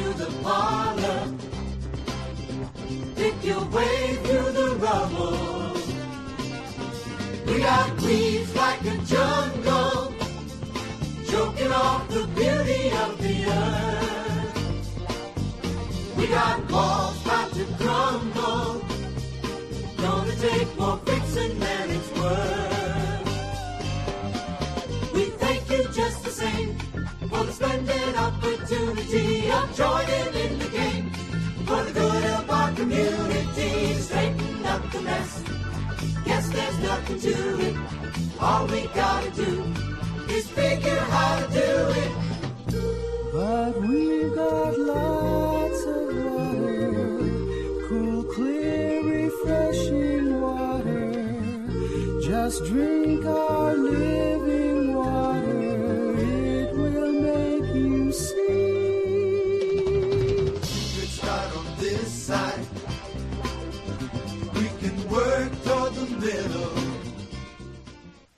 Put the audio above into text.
the parlor. Pick your way through the rubble. We got weeds like a jungle, choking off the beauty of the earth. We got walls about to crumble, gonna take more fixing than it's worth. We thank you just the same for the splendid opportunity of joining in the game. For the good of our community, straighten up the mess. Guess there's nothing to it. All we gotta do is figure how to do it. But we've got lots of water, cool, clear, refreshing water. Just drink our living water, it will make you see. Good start on this side,